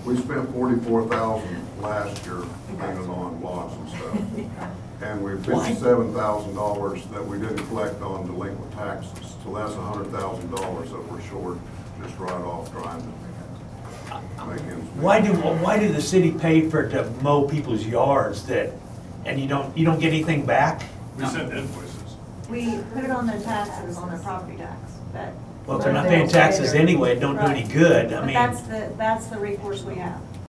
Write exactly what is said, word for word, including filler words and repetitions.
We spent forty-four thousand last year spending on lots and stuff. And we've fifty-seven thousand dollars that we didn't collect on delinquent taxes. So that's a hundred thousand dollars that we're short, just right off trying to make ends meet. Why do, why do the city pay for to mow people's yards that, and you don't, you don't get anything back? We sent invoices. We put it on their taxes, on their property tax, but. Well, if they're not paying taxes anyway, it don't do any Right. good, I But mean. that's the, that's the recourse we have.